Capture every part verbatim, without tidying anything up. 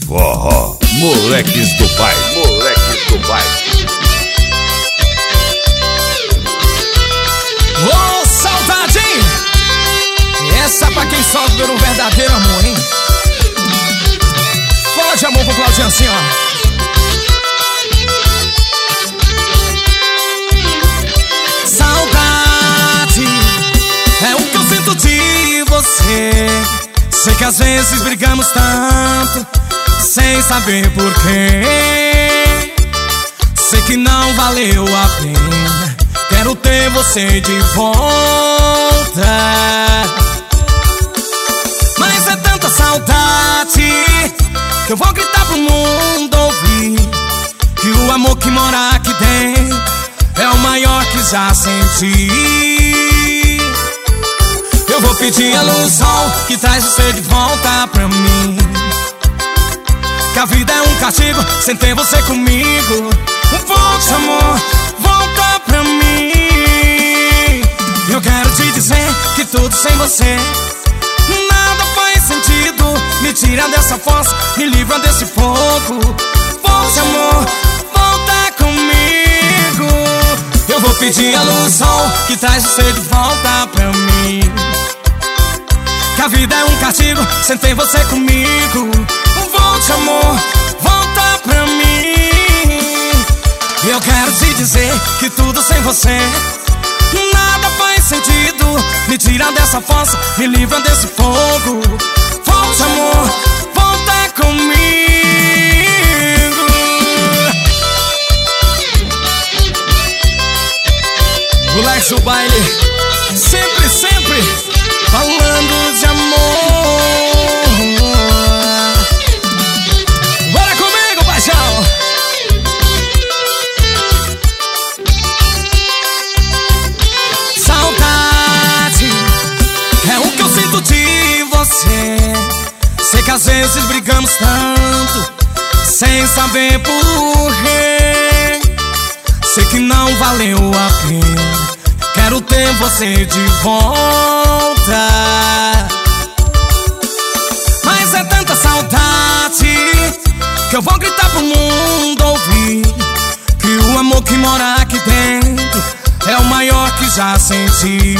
Forró, moleques do baile, moleques do baile. Ô, oh, saudade, hein? Essa pra quem sofre por um verdadeiro amor, hein? Fala de amor com o Claudinho assim, ó. Saudade é o que eu sinto de você. Sei que às vezes brigamos tanto sem saber porquê. Sei que não valeu a pena. Quero ter você de volta. Mas é tanta saudade que eu vou gritar pro mundo ouvir que o amor que mora aqui dentro é o maior que já senti. Eu vou pedir a luz, sol que traz você de volta pra mim. Que a vida é um castigo sem ter você comigo. Volte, amor, volta pra mim. Eu quero te dizer que tudo sem você nada faz sentido. Me tira dessa força, me livra desse fogo. Volte, amor, volta comigo. Eu vou pedir a luz, sol que traz você de volta pra mim. Que a vida é um castigo sem ter você comigo. Volte, amor, volta pra mim. Eu quero te dizer que tudo sem você nada faz sentido. Me tira dessa força, me livra desse fogo. Volte, amor, volta comigo. Moleques do baile, sempre, sempre falando de amor. Bora comigo, paixão. Saudade é o que eu sinto de você. Sei que às vezes brigamos tanto sem saber porquê. Sei que não valeu a pena. Quero ter você de volta. Mas é tanta saudade que eu vou gritar pro mundo ouvir que o amor que mora aqui dentro é o maior que já senti.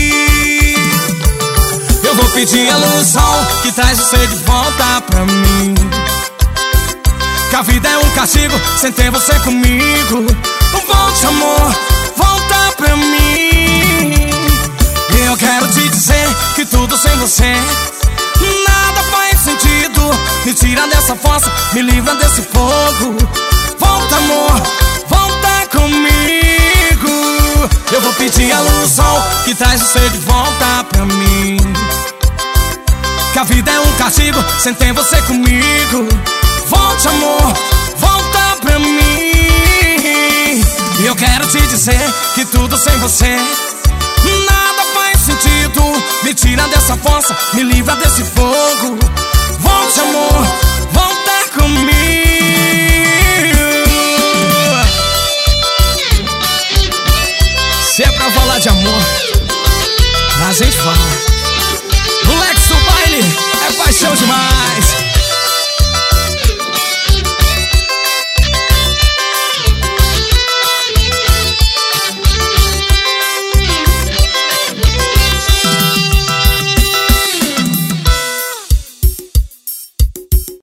Eu vou pedir a luz, sol que traz você de volta pra mim. Que a vida é um castigo sem ter você comigo. Volte, amor, volta pra mim. Eu quero te dizer que tudo sem você nada faz sentido. Me tira dessa força, me livra desse fogo. Volta, amor, volta comigo. Eu vou pedir a luz, sol que traz você de volta pra mim. Que a vida é um castigo sem ter você comigo. Volte, amor, volta pra mim. Eu quero te dizer que tudo sem você nada faz sentido. Me tira dessa força, me livra desse fogo. Volte, amor.